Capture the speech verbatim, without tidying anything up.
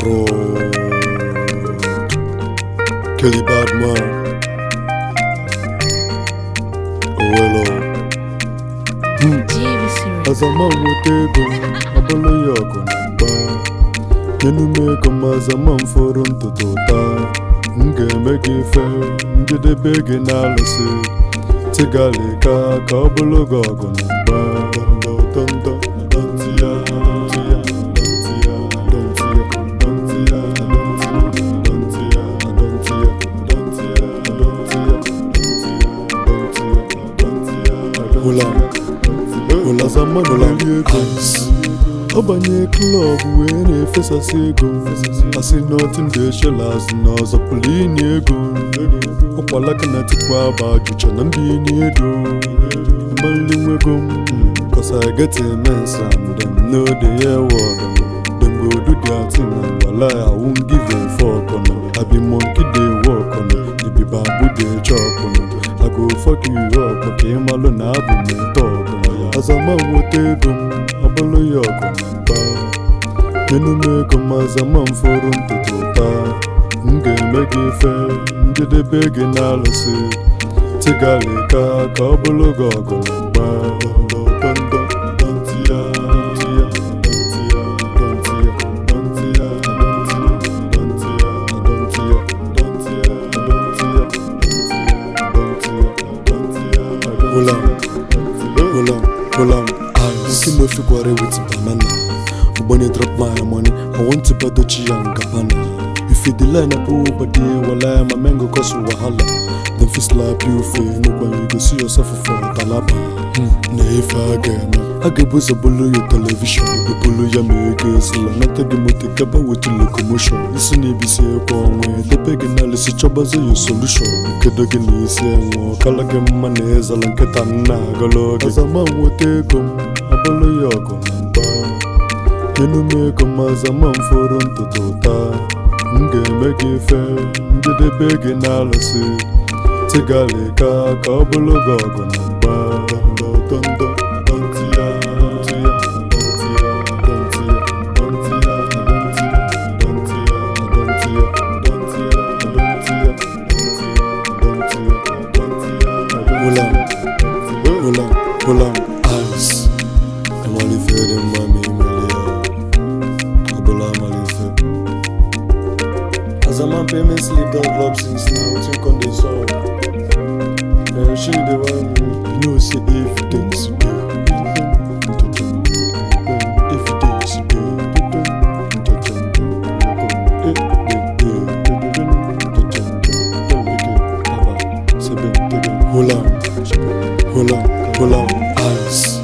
Fraud. Kelly Badman. Owelo. Hmm. As a man with ego, abolo yoko namba. Yenume kama as a man for unto tota. Nge megi fe, njede begi nalasi. Tigalika kabolo gogo namba. Dondo dondo dontia dontia dontia dontia dontia dontia dontia dontia dontia dontia Hula Hula zaman hula guys. Obanye club when if it's a sego. I see nothing they shall as no zapulini ego. Okwala kana tikwa ba jucha nambi ni edo. Mbali wegum, cause I get immense and them know the air water. Them go do their thing and wala I won't give a fuck on it. I be monkey they walk on it. They be bamboo they chop on it. I go fuck you up, okay, I'm alone, I be me talk on it. As a man with a gum, I follow you up on it. You know me come as a man for him to tota. Nge megi fe, nge de begi nalasi. Tigalika kabolo gogo namba. Dondo dondo dontia dontia dontia dontia dontia dontia dontia dontia dontia dontia Hulam Hulam Hulam eyes. You know fikware with banana. When you drop my money, I want to buy the Chiang Gabbana. If you line up over there, well, I'm a mango cause you wahala. Then fi slap you fair, no when you go see yourself for Talaba. If I get I get buzz a bulu your television, you bulu ya make us not to get with the gaba with the locomotion. Listen, if you say a con way, the big analysis troubles are your solution. Kedogin is saying, Kalagam Manez, Alankatana, Galo, as a man would take them, a bulu yago. Yenume kama as a man for unto tota. Nge megi fe, nge de begi nalasi. Tigalika kabolo gogo namba. Dondo dondo dontia dontia dontia dontia dontia dontia dontia dontia dontia dontia Hulam Hulam Hulam eyes. I'm only feeling mommy. As a man payments leave the club since now, think on the song. And she the one you know say evidence day. Evidence day. Hulam, Hulam, Hulam, eyes.